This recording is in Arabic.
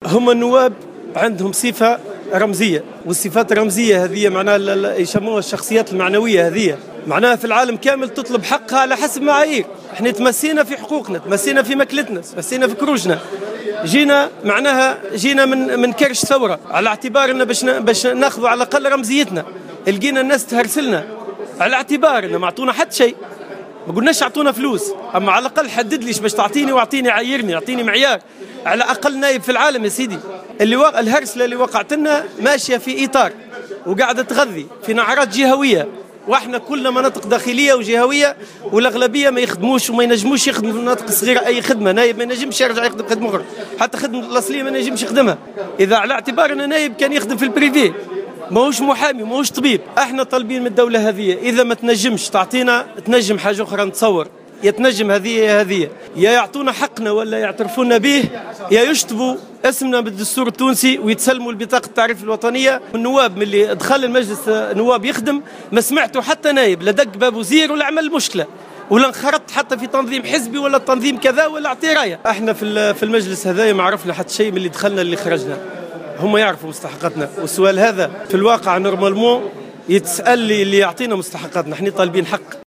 هم النواب عندهم صفة رمزية، والصفات الرمزية هذه معناها يسموها الشخصيات المعنوية. هذه معناها في العالم كامل تطلب حقها على حسب معايير. احنا تمسينا في حقوقنا، تمسينا في ماكلتنا، تمسينا في كروجنا، جينا من كرش ثورة على اعتبار ان باش ناخذوا على الاقل رمزيتنا. لقينا الناس تهرسلنا على اعتبار ان ما اعطونا حتى شيء، ما قلناش اعطونا فلوس، اما على الاقل حدد ليش باش تعطيني واعطيني عايرني، اعطيني معيار. على اقل نايب في العالم يا سيدي. الهرسله اللي وقعت لنا ماشيه في اطار وقاعده تغذي في نعرات جهويه، واحنا كلنا مناطق داخليه وجهويه، والاغلبيه ما يخدموش وما ينجموش يخدموا في المناطق الصغيره اي خدمه. نايب ما ينجمش يرجع يخدم خدمه اخرى، حتى خدمه الاصليه ما ينجمش يخدمها. اذا على اعتبار ان نايب كان يخدم في البريفي، ماهوش محامي ماهوش طبيب. احنا طالبين من الدوله هذه اذا ما تنجمش تعطينا، تنجم حاجه اخرى نتصور، يا تنجم هذه يا يعطونا حقنا ولا يعترفونا به، يا يشطبوا اسمنا بالدستور التونسي ويتسلموا البطاقه التعريف الوطنيه. النواب من اللي دخل المجلس نواب يخدم ما سمعتوا حتى نايب لا دق باب وزير ولا عمل مشكله ولا انخرط حتى في تنظيم حزبي ولا تنظيم كذا ولا اعطي رايه. احنا في المجلس هذا ما عرفنا حتى شيء من اللي دخلنا اللي خرجنا. هم يعرفوا مستحقاتنا، والسؤال هذا في الواقع نورمالمون يتسال اللي يعطينا مستحقاتنا. احنا طالبين حق.